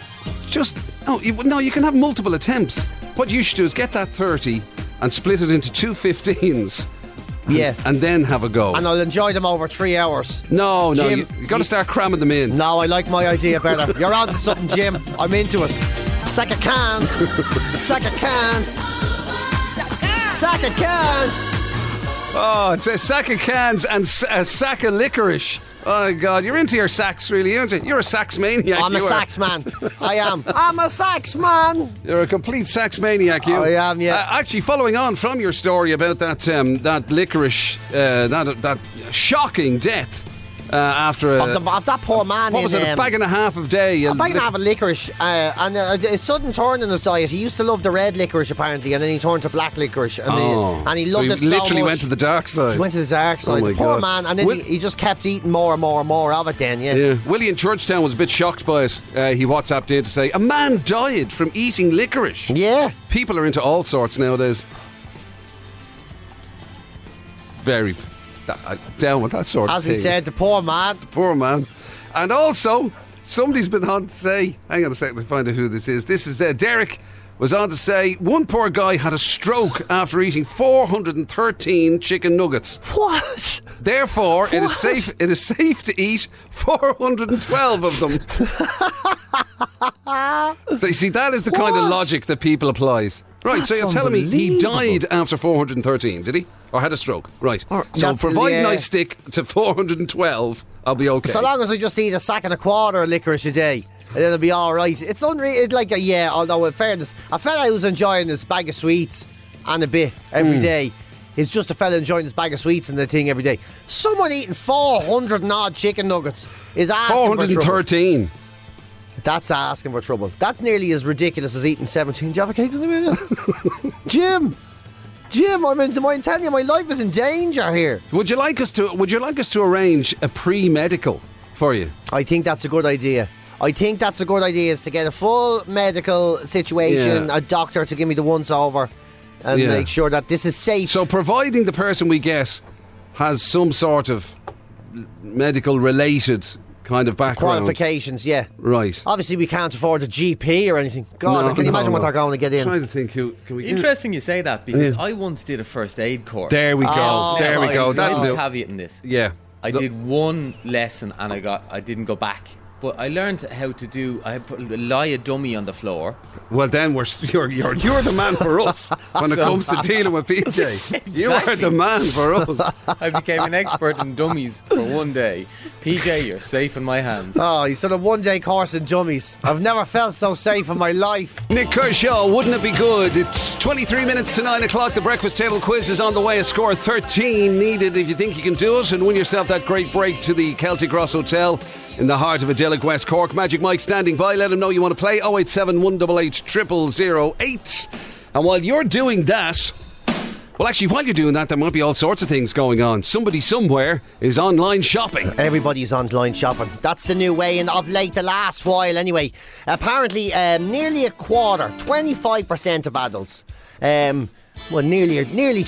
You can have multiple attempts. What you should do is get that 30 and split it into 2 15s. And then have a go. And I'll enjoy them over 3 hours. No, Jim, you got to start cramming them in. No, I like my idea better. You're on to something, Jim. I'm into it. Sack of cans. Sack of cans. Sack of cans. Oh, it's a sack of cans and a sack of licorice. Oh, God, you're into your sacks, really, aren't you? You're a sax maniac. I'm a sax man. I am. I'm a sax man. You're a complete sax maniac, you. I am, yeah. Actually, following on from your story about that licorice, that shocking death after of that poor man. What was it? A bag and a half of day. A bag and a half of licorice, and a sudden turn in his diet. He used to love the red licorice apparently, and then he turned to black licorice, and he loved it so much. Literally went to the dark side. He went to the dark side. Oh my poor God. man, and then he just kept eating more and more and more of it. Then, yeah. Willie in Churchtown was a bit shocked by it. He WhatsApped in to say a man died from eating licorice. Yeah. People are into all sorts nowadays. very down with that sort of As thing. we said, the poor man. Poor man. And also, somebody's been on to say, hang on a second to find out who this is. This is Derek was on to say, one poor guy had a stroke after eating 413 chicken nuggets. What? Therefore, it is safe to eat 412 of them. You see, that is the kind of logic that people applies. Right, That's so you're telling me he died after 413, did he? Or had a stroke? Right. So providing I stick to 412, I'll be okay. So long as I just eat a sack and a quarter of licorice a day, and it'll be alright. It's unreal. Although in fairness, a fella who's enjoying this bag of sweets and a bit every day is just a fella enjoying this bag of sweets and the thing every day. Someone eating 400 and odd chicken nuggets is asking 413. for trouble. That's asking for trouble. That's nearly as ridiculous as eating 17. Do you have a cake in a minute? Jim, I'm telling you, my life is in danger here. Would you like us to arrange a pre-medical for you? I think that's a good idea. Is to get a full medical situation, a doctor to give me the once over and make sure that this is safe. So providing the person we get has some sort of medical related kind of background. Qualifications, yeah. Right. Obviously we can't afford a GP or anything. God, can you imagine what they're going to get in? I'm trying to think who can we Interesting you say that, because I once did a first aid course. There we go. There we go. That'll That'll do. do. Caveat in this. Yeah. I did one lesson and I didn't go back. But I learned how to do. I lie a dummy on the floor. Well, then you're the man for us when it comes to dealing with PJ. Exactly. You are the man for us. I became an expert in dummies for one day. PJ, you're safe in my hands. Oh, he's done a one-day course in dummies. I've never felt so safe in my life. Nick Kershaw, wouldn't it be good? It's 23 minutes to 9 o'clock. The breakfast table quiz is on the way. A score of 13 needed if you think you can do it, and win yourself that great break to the Celtic Cross Hotel in the heart of idyllic West Cork. Magic Mike standing by. Let him know you want to play. 087 188 0008. And while you're doing that, well, actually, while you're doing that, there might be all sorts of things going on. Somebody somewhere is online shopping. Everybody's online shopping. That's the new way, and of late, the last while anyway. Apparently, nearly a quarter, 25% of adults. Well, nearly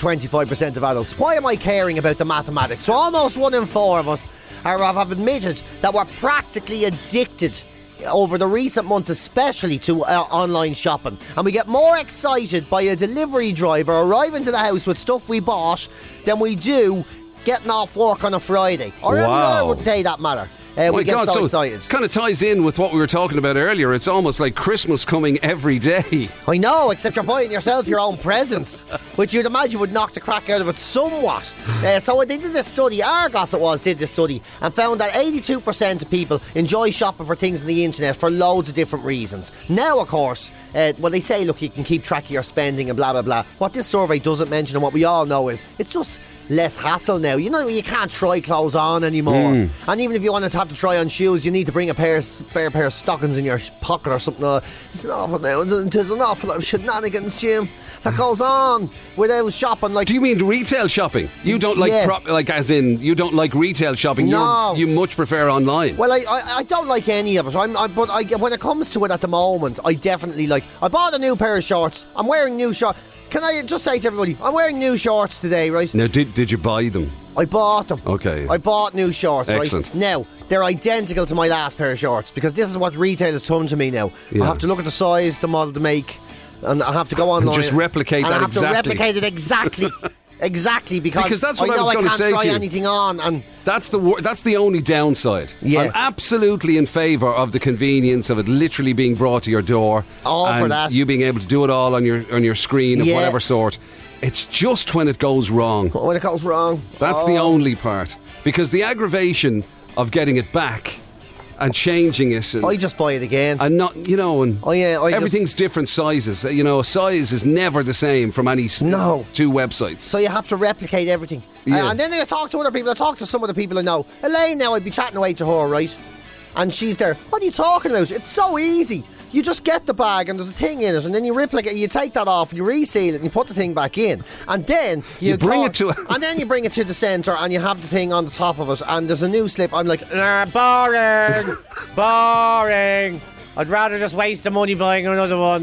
25% of adults. Why am I caring about the mathematics? So almost 1 in 4 of us have admitted that we're practically addicted over the recent months, especially to online shopping. And we get more excited by a delivery driver arriving to the house with stuff we bought than we do getting off work on a Friday or any other day that matter. We get so excited. It kind of ties in with what we were talking about earlier. It's almost like Christmas coming every day. I know, except you're buying yourself your own presents, which you'd imagine would knock the crack out of it somewhat. So they did this study, Argos did this study, and found that 82% of people enjoy shopping for things on the internet for loads of different reasons. Now, of course, they say, look, you can keep track of your spending and blah, blah, blah. What this survey doesn't mention, and what we all know, is it's just less hassle now. You know, you can't try clothes on anymore. And even if you want to have to try on shoes, you need to bring a spare pair of stockings in your pocket or something. It's an awful now. There's an awful lot of shenanigans, Jim, that goes on without shopping. Like, do you mean retail shopping? You don't like as in you don't like retail shopping? No, you much prefer online. Well, I don't like any of it. But when it comes to it at the moment, I definitely like. I bought a new pair of shorts. I'm wearing new shorts. Can I just say to everybody, I'm wearing new shorts today, right? Now, did you buy them? I bought them. Okay. I bought new shorts, Excellent. right? Now, they're identical to my last pair of shorts, because this is what retail has come to me now. Yeah. I have to look at the size, the model, the make, and I have to go online. And just replicate that exactly. I have to replicate it exactly. Exactly, because that's what I was going to say I can't to try you. anything on, and that's the only downside. Yeah. I'm absolutely in favour of the convenience of it literally being brought to your door. All and for that. You being able to do it all on your screen of whatever sort. It's just when it goes wrong. When it goes wrong. That's the only part. Because the aggravation of getting it back and changing it. And I just buy it again. And not, and everything's just different sizes. A size is never the same from any two websites. So you have to replicate everything. Yeah. And then I talk to other people. I talk to some of the people I know. Elaine now, I'd be chatting away to her, right? And she's there. What are you talking about? It's so easy. You just get the bag and there's a thing in it, and then you replicate. You take that off and you reseal it and you put the thing back in, and then you bring it to, and then you bring it to the centre and you have the thing on the top of it, and there's a new slip. I'm like, boring, boring. I'd rather just waste the money buying another one.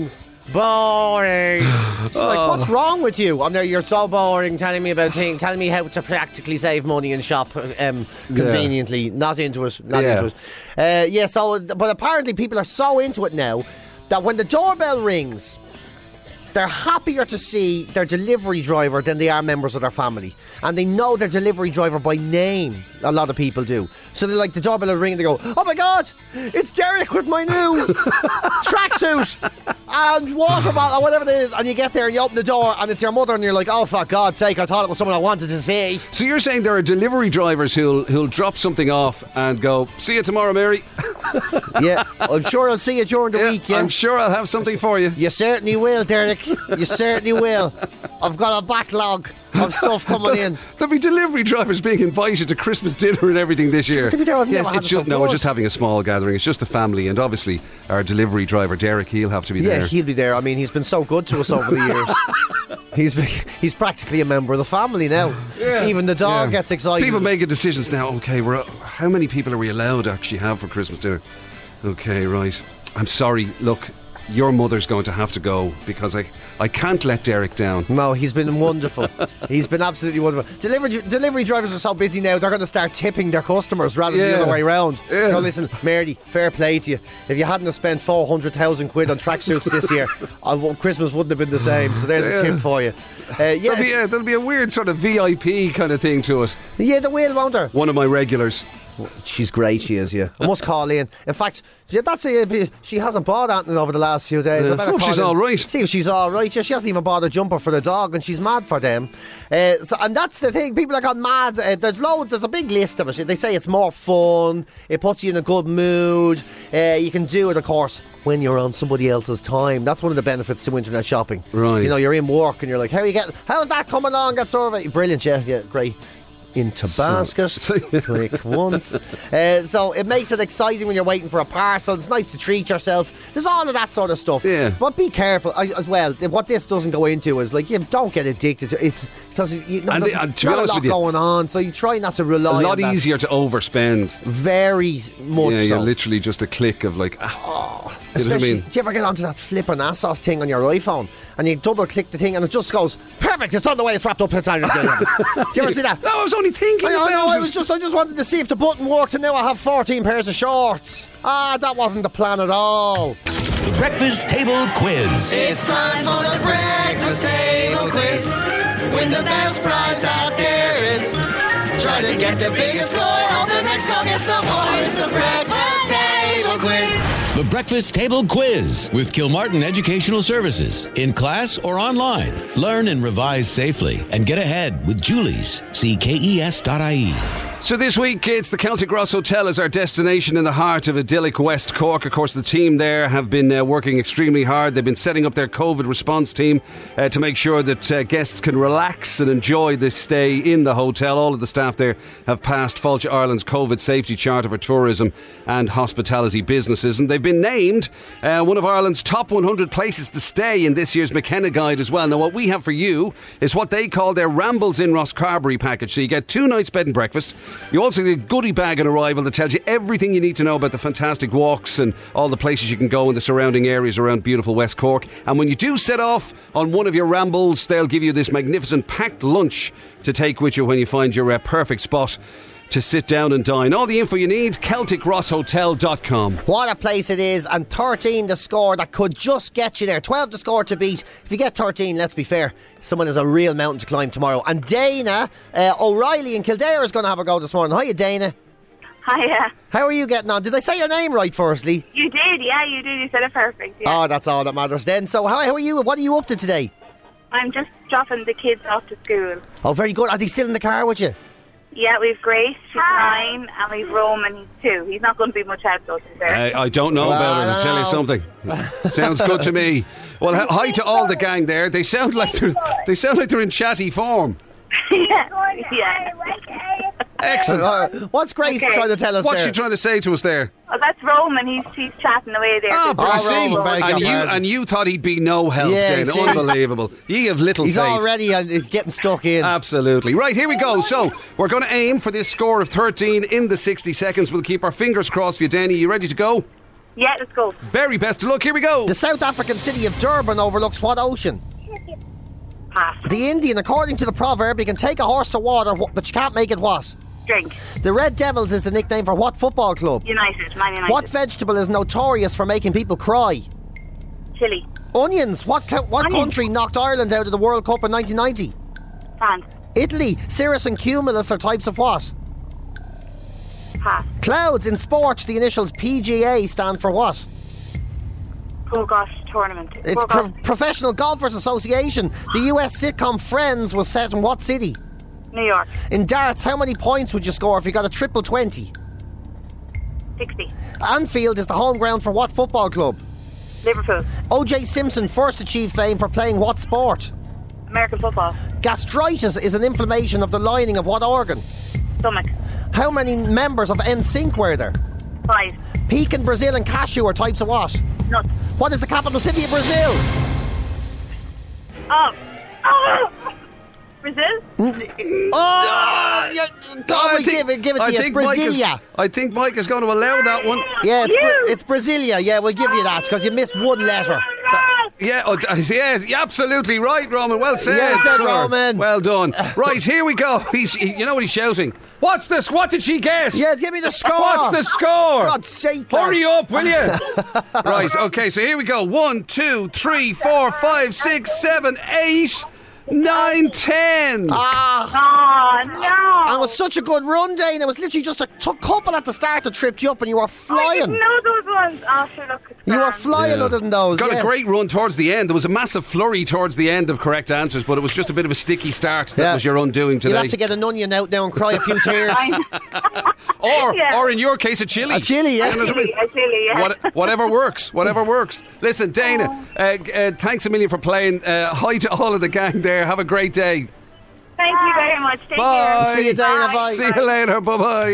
Boring. She's like, what's wrong with you? I'm there, you're so boring, telling me about things, telling me how to practically save money and shop conveniently. Not into it. Into it. But apparently people are so into it now that when the doorbell rings, they're happier to see their delivery driver than they are members of their family. And they know their delivery driver by name. A lot of people do. So they're like, the doorbell will ring and they go, oh my God, it's Derek with my new tracksuit and water bottle or whatever it is. And you get there and you open the door and it's your mother and you're like, oh, for God's sake, I thought it was someone I wanted to see. So you're saying there are delivery drivers who'll drop something off and go, see you tomorrow, Mary. Yeah, I'm sure I'll see you during the week. Yeah, I'm sure I'll have something for you. You certainly will, Derek. You certainly will. I've got a backlog of stuff coming in. There'll be delivery drivers being invited to Christmas dinner and everything this year. We're just having a small gathering. It's just the family, and obviously our delivery driver Derek, he'll have to be there. Yeah, he'll be there. I mean, he's been so good to us over the years. He's practically a member of the family now. Yeah. Even the dog gets excited. People making decisions now. Okay, how many people are we allowed to actually have for Christmas dinner? Okay, right. I'm sorry. Look, your mother's going to have to go because I can't let Derek down. No, he's been wonderful. He's been absolutely wonderful. Delivery drivers are so busy now, they're going to start tipping their customers rather than the other way around. Yeah. No, listen, Mary, fair play to you. If you hadn't have spent 400,000 quid on tracksuits this year, Christmas wouldn't have been the same. So there's a tip for you. There'll be a weird sort of VIP kind of thing to it. Yeah, there will, won't there? One of my regulars. She's great, she is, yeah. I must call in. In fact, she hasn't bought anything over the last few days. I hope she's all right. See if she's all right. Yeah, she hasn't even bought a jumper for the dog, and she's mad for them. And that's the thing. People are gone mad. There's a big list of it. They say it's more fun. It puts you in a good mood. You can do it, of course, when you're on somebody else's time. That's one of the benefits to internet shopping. Right. You know, you're in work and you're like, how's that coming along? That survey, brilliant. Yeah, great. Into basket, click once. So it makes it exciting when you're waiting for a parcel. It's nice to treat yourself. There's all of that sort of stuff. Yeah. But be careful as well. What this doesn't go into is like, you don't get addicted to it because there's not a lot going on. So you try not to rely on that. A lot easier to overspend. Very much. Yeah, so. you're literally just a click of like. Especially, you know what I mean? do you ever get onto that flipping ASOS thing on your iPhone and you double click the thing and it just goes perfect? It's on the way. It's wrapped up inside. Do you ever see that? No, I was only thinking about it. I just wanted to see if the button worked, and now I have 14 pairs of shorts. That wasn't the plan at all. Breakfast Table Quiz. It's time for the Breakfast Table Quiz. Win the best prize out there is. Try to get the biggest score. Hope the next call gets the more. It's the Breakfast Table Quiz. The Breakfast Table Quiz with Kilmartin Educational Services. In class or online. Learn and revise safely and get ahead with Julie's. See KES.ie. So this week, it's the Celtic Ross Hotel as our destination in the heart of idyllic West Cork. Of course, the team there have been working extremely hard. They've been setting up their COVID response team to make sure that guests can relax and enjoy this stay in the hotel. All of the staff there have passed Fáilte Ireland's COVID safety charter for tourism and hospitality businesses. And they've been named one of Ireland's top 100 places to stay in this year's McKenna Guide as well. Now, what we have for you is what they call their Rambles in Rosscarbery package. So you get 2 nights bed and breakfast. You also get a goodie bag on arrival that tells you everything you need to know about the fantastic walks and all the places you can go in the surrounding areas around beautiful West Cork. And when you do set off on one of your rambles, they'll give you this magnificent packed lunch to take with you when you find your perfect spot to sit down and dine. All the info you need, CelticRossHotel.com. What a place it is, and 13 the score that could just get you there. 12 the score to beat. If you get 13, let's be fair, someone has a real mountain to climb tomorrow. And Dana O'Reilly in Kildare is going to have a go this morning. Hiya, Dana. Hiya. How are you getting on? Did I say your name right firstly? You did, yeah, you did. You said it perfect, yeah. Oh, that's all that matters then. So how are you? What are you up to today? I'm just dropping the kids off to school. Oh, very good. Are they still in the car with you? Yeah, we've Grace, she's 9, and we've Roman, he's 2. He's not going to be much help though, is there? I don't know about it, I'll tell you something. Sounds good to me. Well, hi to all the gang there. They sound like they're in chatty form. yeah. Excellent. What's Grace trying to tell us What's there? she trying to say to us there? Oh, that's Roman. He's chatting away there. And you thought he'd be no help, Jane. Unbelievable. You have little He's faith. already getting stuck in. Absolutely. Right, here we go. So, we're going to aim for this score of 13 in the 60 seconds. We'll keep our fingers crossed for you, Danny. You ready to go? Yeah, let's go. Very best of luck. Here we go. The South African city of Durban overlooks what ocean? Pass. The Indian, according to the proverb, you can take a horse to water, but you can't make it what? Drink. The Red Devils is the nickname for what football club? United. Man United. What vegetable is notorious for making people cry? Chili. Onions. What country knocked Ireland out of the World Cup in 1990? France. Italy. Cirrus and cumulus are types of what? Pass. Clouds. In sport, the initials PGA stand for what? Oh gosh, tournament. It's Professional Golfers Association. The US sitcom Friends was set in what city? New York. In darts, how many points would you score if you got a triple 20? 60. Anfield is the home ground for what football club? Liverpool. O.J. Simpson first achieved fame for playing what sport? American football. Gastritis is an inflammation of the lining of what organ? Stomach. How many members of NSYNC were there? 5. Pecan, Brazil and cashew are types of what? Nuts. What is the capital city of Brazil? Brazil? Give it to you. It's Brasilia. I think Mike is going to allow that one. Yeah, it's Brasilia. Yeah, we'll give you that because you missed one letter. Yeah, absolutely right, Roman. Well said, yeah, sir. Roman. Well done. Right, here we go. You know what he's shouting? What's this? What did she guess? Yeah, give me the score. What's the score? God's sake, hurry up, will you? Right, okay, so here we go. 1, 2, 3, 4, 5, 6, 7, 8, 9, 10. Oh, no. And it was such a good run, Dane. It was literally just a couple at the start that tripped you up and you were flying. I didn't know those ones. Oh, sure, look. You were flying other than those. Got a great run towards the end. There was a massive flurry towards the end of correct answers, but it was just a bit of a sticky start that was your undoing today. You'll have to get an onion out now and cry a few tears. or in your case, a chili. A chili, yeah. A chili, yeah. Whatever works. Listen, Dana, thanks a million for playing. Hi to all of the gang there. Have a great day. Thank you very much. Take Bye. care. See you, Dana. Bye. See you later. Bye-bye.